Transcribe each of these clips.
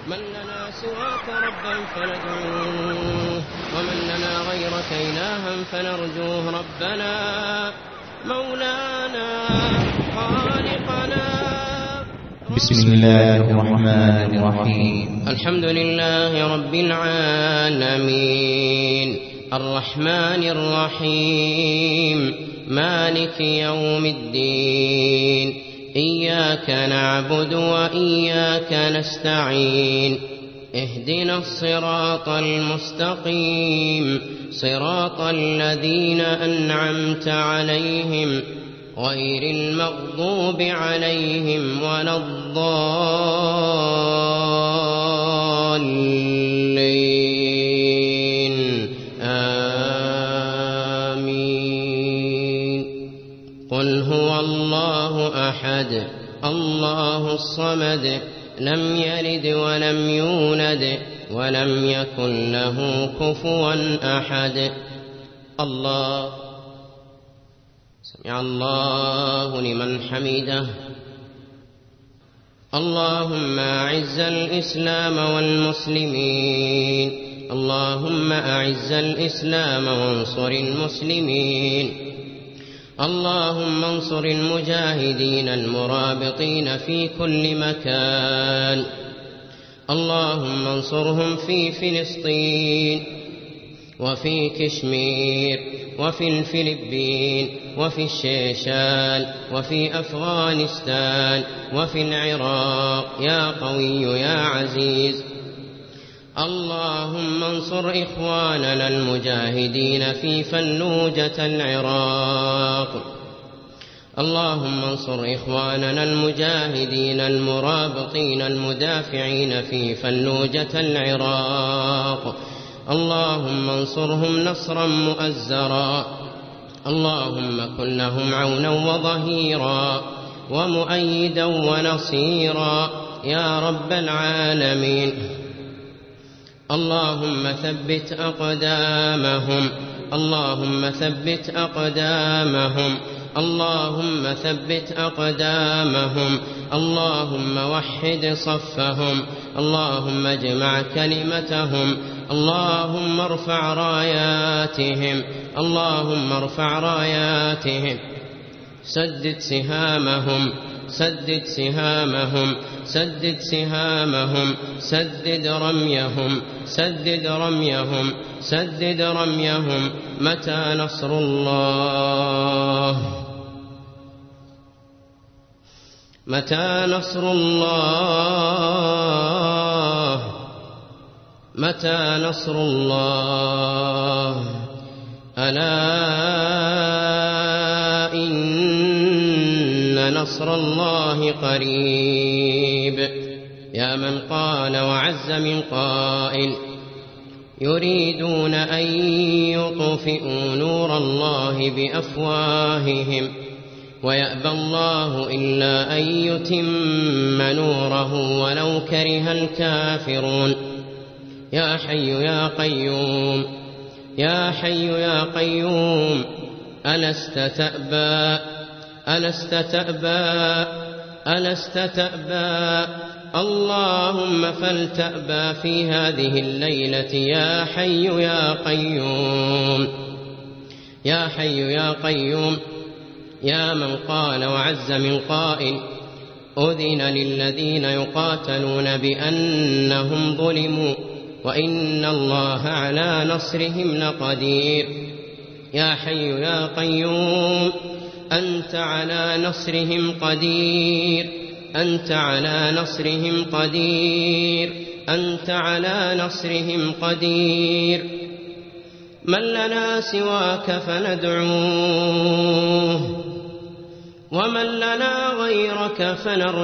من لنا سواك ربا فندعوه ومن لنا غيرك إلها فنرجوه ربنا مولانا خالقنا. بسم الله الرحمن الرحيم. الحمد لله رب العالمين الرحمن الرحيم مالك يوم الدين إياك نعبد وإياك نستعين اهدنا الصراط المستقيم صراط الذين أنعمت عليهم غير المغضوب عليهم ولا الضالين آمين. قل هو الله أحد الله الصمد لم يلد ولم يولد ولم يكن له كفوا أحد. الله سمع الله لمن حمده. اللهم أعز الإسلام والمسلمين اللهم أعز الإسلام وانصر المسلمين. اللهم انصر المجاهدين المرابطين في كل مكان. اللهم انصرهم في فلسطين وفي كشمير وفي الفلبين وفي الشيشان وفي أفغانستان وفي العراق يا قوي يا عزيز. اللهم انصر إخواننا المجاهدين في فلوجة العراق. اللهم انصر إخواننا المجاهدين المرابطين المدافعين في فلوجة العراق. اللهم انصرهم نصرا مؤزرا. اللهم كن لهم عونا وظهيرا ومؤيدا ونصيرا يا رب العالمين. اللهم ثبت أقدامهم اللهم ثبت أقدامهم اللهم ثبت أقدامهم. اللهم وحد صفهم. اللهم اجمع كلمتهم. اللهم ارفع راياتهم. اللهم ارفع راياتهم. سدد سهامهم سدد سهامهم سدد سهامهم سدد رميهم سدد رميهم سدد رميهم. متى نصر الله متى نصر الله متى نصر الله. ألا إن نصر الله قريب. يا من قال وعز من قائل يريدون أن يطفئوا نور الله بأفواههم ويأبى الله إلا أن يتم نوره ولو كره الكافرون. يا حي يا قيوم يا حي يا قيوم ألست تأبى ألست تأبى ألست تأبى. اللهم فلتأبى في هذه الليلة يا حي يا قيوم يا حي يا قيوم. يا من قال وعز من قائل أذن للذين يقاتلون بأنهم ظلموا وإن الله على نصرهم لقدير. يا حي يا قيوم أنت على نصرهم قدير أنت على نصرهم قدير أنت على نصرهم قدير. من لنا سواك فندعوه ومن لنا غيرك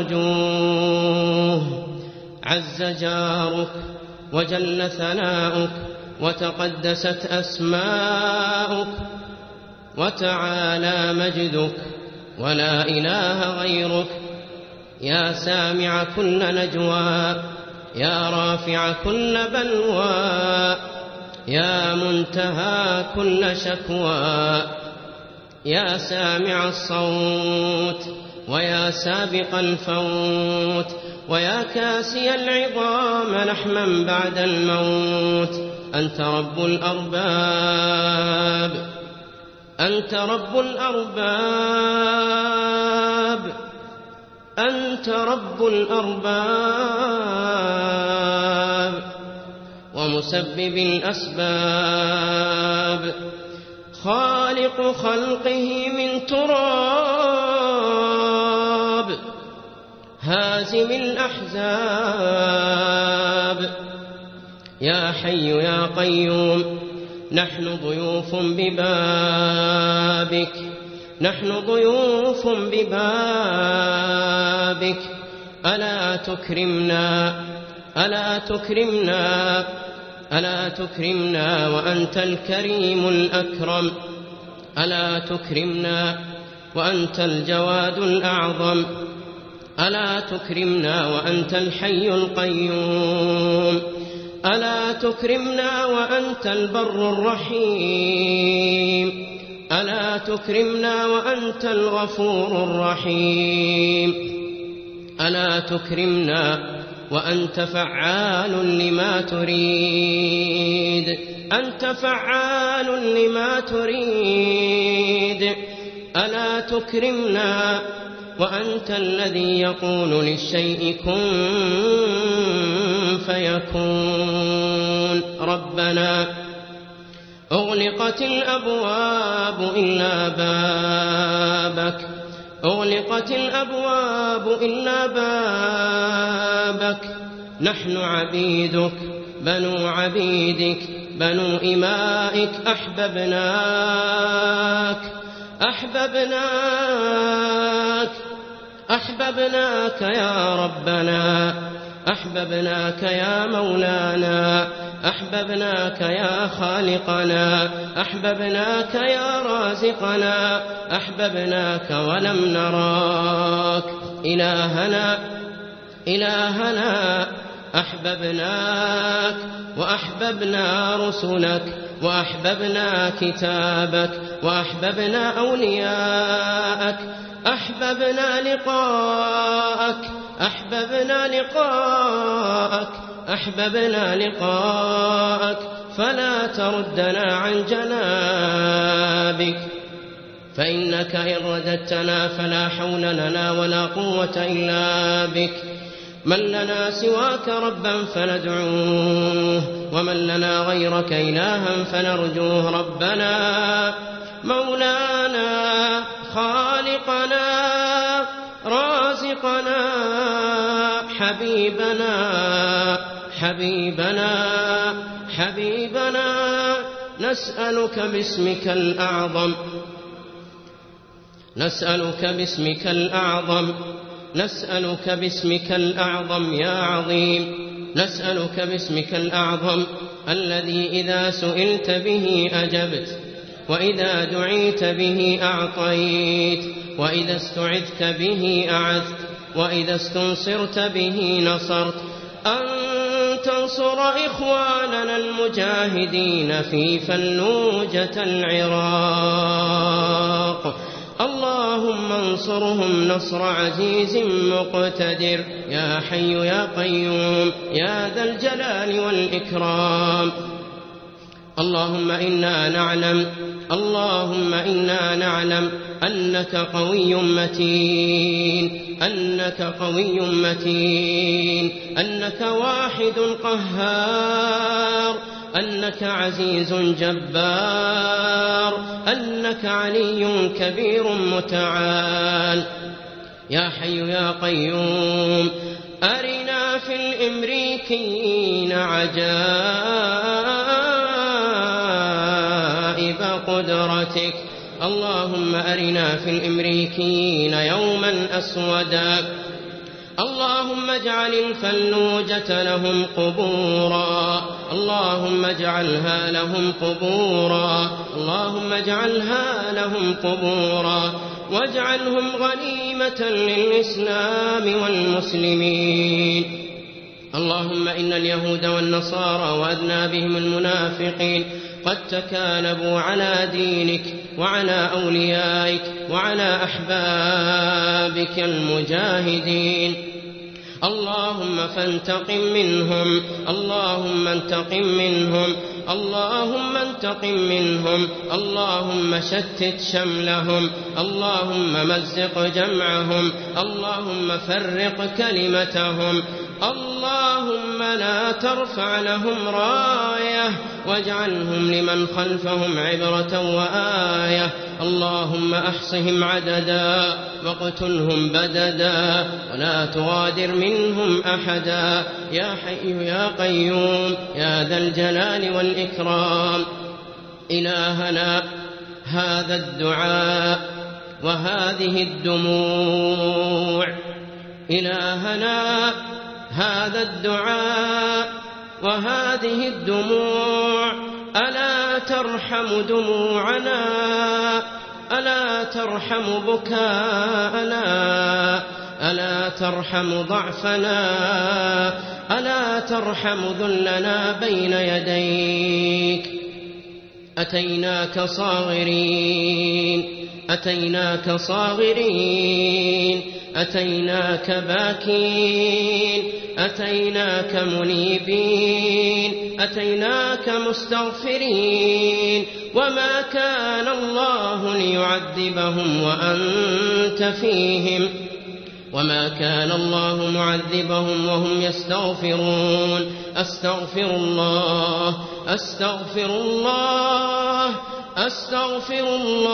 فنرجوه. عز جارك وجل ثناؤك وتقدست أسماؤك وتعالى مجدك ولا إله غيرك. يا سامع كل نجوى يا رافع كل بلوى يا منتهى كل شكوى. يا سامع الصوت ويا سابق الفوت ويا كاسي العظام لحما بعد الموت. أنت رب الأرباب، أنت رب الأرباب، أنت رب الأرباب ومسبب الأسباب، خالق خلقه من تراب، هازم الأحزاب. يا حي يا قيوم، نحن ضيوف ببابك، نحن ضيوف ببابك، ألا تكرمنا، ألا تكرمنا، ألا تكرمنا وأنت الكريم الأكرم، ألا تكرمنا وأنت الجواد الأعظم، ألا تكرمنا وأنت الحي القيوم، ألا تكرمنا وأنت البر الرحيم، ألا تكرمنا وأنت الغفور الرحيم، ألا تكرمنا وأنت فعال لما تريد، أنت فعال لما تريد، ألا تكرمنا وأنت الذي يقول للشيء كن فيكون. ربنا أغلقت الأبواب إلا بابك، أغلقت الأبواب إلا بابك، نحن عبيدك بنو عبيدك بنو إمائك، أحببناك أحببناك أحببناك يا ربنا، أحببناك يا مولانا، أحببناك يا خالقنا، أحببناك يا رازقنا، أحببناك ولم نراك إلهنا، إلهنا أحببناك وأحببنا رسلك وأحببنا كتابك وأحببنا أولياءك، أحببنا لقاءك، أحببنا لقاءك، أحببنا لقاءك، فلا تردنا عن جنابك، فإنك إن رددتنا فلا حول لنا ولا قوة إلا بك. من لنا سواك ربا فندعوه، ومن لنا غيرك إلها فنرجوه. ربنا مولانا خالقنا رازقنا حبيبنا حبيبنا حبيبنا، نسألك باسمك الأعظم، نسألك باسمك الأعظم، نسألك باسمك الأعظم يا عظيم، نسألك باسمك الأعظم الذي إذا سئلت به أجبت، وإذا دعيت به أعطيت، وإذا استعذت به أعذت، وإذا استنصرت به نصرت، أن تنصر إخواننا المجاهدين في فلوجة العراق، اللهم انصرهم نصر عزيز مقتدر، يا حي يا قيوم يا ذا الجلال والإكرام. اللهم إنا نعلم، اللهم إنا نعلم أنك قوي متين، أنك قوي متين، أنك واحد قهار، أنك عزيز جبار، أنك علي كبير متعال. يا حي يا قيوم أرنا في الإمريكيين عجائب قدرتك، اللهم أرنا في الإمريكيين يوما أسودا، اللهم اجعل الفلوجة لهم قبورا، اللهم اجعلها لهم قبورا، اللهم اجعلها لهم قبورا، واجعلهم غنيمة للإسلام والمسلمين. اللهم إن اليهود والنصارى وأذنابهم المنافقين قد تكالبوا على دينك وعلى أوليائك وعلى أحبابك المجاهدين، اللهم فانتقم منهم، اللهم انتقم منهم، اللهم انتقم منهم، اللهم شتت شملهم، اللهم مزق جمعهم، اللهم فرق كلمتهم، اللهم لا ترفع لهم راية واجعلهم لمن خلفهم عبرة وآية. اللهم أحصهم عددا واقتلهم بددا ولا تغادر منهم أحدا يا حي يا قيوم يا ذا الجلال والإكرام. إلهنا هذا الدعاء وهذه الدموع، إلهنا هذا الدعاء وهذه الدموع، ألا ترحم دموعنا، ألا ترحم بكاءنا، ألا ترحم ضعفنا، ألا ترحم ذلنا بين يديك. أتيناك صاغرين، أتيناك صاغرين، أتيناك باكين، أتيناك منيبين، أتيناك مستغفرين. وما كان الله ليعذبهم وأنت فيهم، وما كان الله معذبهم وهم يستغفرون. أستغفر الله، أستغفر الله، أستغفر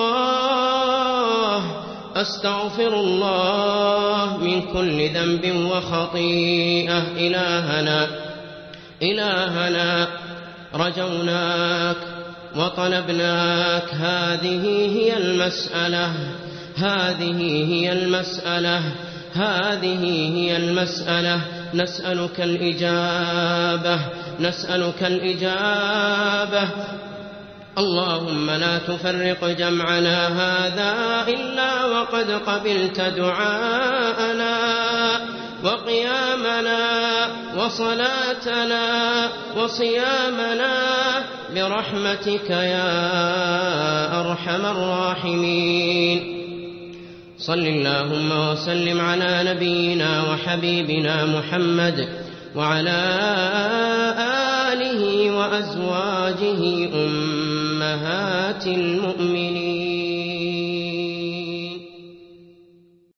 الله، أستغفر الله من كل ذنب وخطيئة. إلهنا إلهنا رجوناك وطلبناك، هذه هي المسألة، هذه هي المسألة، هذه هي المسألة. نسألك الإجابة، نسألك الإجابة. اللهم لا تفرق جمعنا هذا إلا وقد قبلت دعاءنا وقيامنا وصلاتنا وصيامنا برحمتك يا أرحم الراحمين. صل اللهم وسلم على نبينا وحبيبنا محمد وعلى آله وأزواجه أمهات المؤمنين.